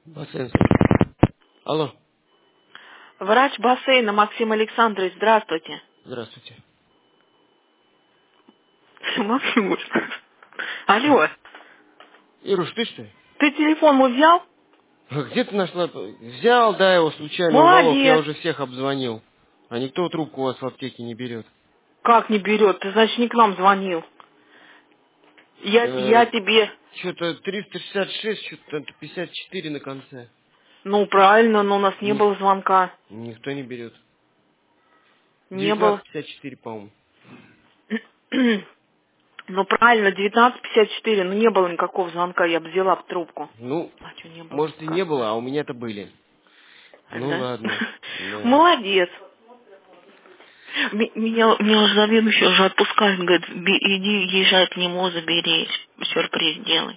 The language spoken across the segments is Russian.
Бассейн. Алло. Врач бассейна Максим Александрович, здравствуйте. Здравствуйте. Максим, Что? алло, Ируш, ты что ли? ты телефон мой взял? А где ты нашла? Взял, да, его случайно у Вовок, я Молодец. уже всех обзвонил. А никто трубку у вас в аптеке не берет. Как не берет? Ты, значит, не к нам звонил. Я тебе... Что-то 366, что-то 54 на конце. Ну, правильно, но у нас не было звонка. Никто не берет. Не было. 1954, по-моему. Ну, правильно, 19:54, но не было никакого звонка, я бы взяла бы трубку. Ну, А что не было? может и не Как было, знать. а у меня-то были. Ну Да? ладно. Да. Молодец. Меня уже заведующий уже отпускает, говорит, иди, езжай к нему, забери, сюрприз делай.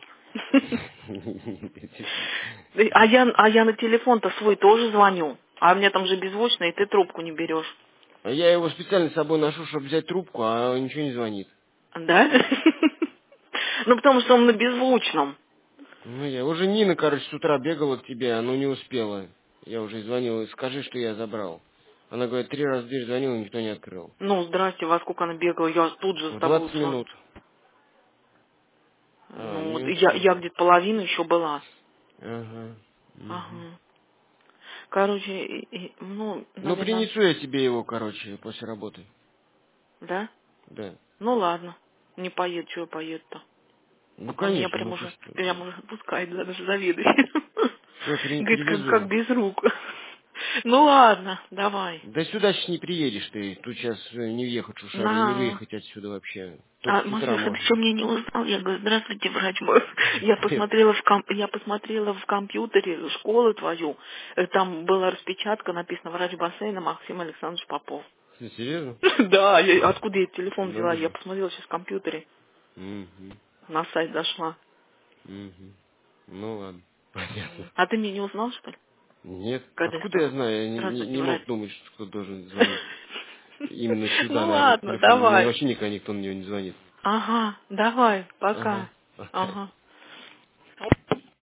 А я на телефон-то свой тоже звоню. А мне там же беззвучно, и ты трубку не берешь. А я его специально с собой ношу, чтобы взять трубку, а он ничего не звонит. Да? Ну, потому что он на беззвучном. Ну, я уже Нина, короче, с утра бегала к тебе, но не успела. Я уже звонил, скажи, что я забрал. Она говорит, 3 раза в дверь звонила, никто не открыл. Ну, здрасте, во сколько она бегала, я тут же с В тобой 20 ушла. минут. А, Ну, не вот я успела. где-то половину еще была. Ага. Мгм. Ага. Короче, ну, Ну, наверное, принесу я тебе его, короче, после работы. да? Да. Ну, ладно. Не поеду, чего поеду-то? Ну, А меня конечно, прям ну ты уже, что. прям уже отпускает, да, даже заведующий. Все, Говорит, как привезу. без рук. Ну ладно, давай. Да сюда сейчас не приедешь ты. Тут сейчас не въехать в Шушару, не На. выехать отсюда вообще. Только А, с утра Максим, ты можно. что, меня не узнал? Я говорю, здравствуйте, врач мой. Нет. Я посмотрела в компьютере школу твою. Там была распечатка, написано врач бассейна Максим Александрович Попов. Ты серьезно? Да, откуда я телефон взяла? Надо Я же. посмотрела сейчас в компьютере. Мгм. На сайт зашла. Мгм. Ну ладно. Понятно. А ты меня не узнал, что ли? Нет. Когда я Откуда я сказала? знаю? Я Здравствуйте, не врач. мог думать, что кто должен звонить. Именно сюда, Ну на этот ладно, телефон. У меня давай. вообще никогда никто на него не звонит. Ага, давай, Ага. пока. Пока. Ага.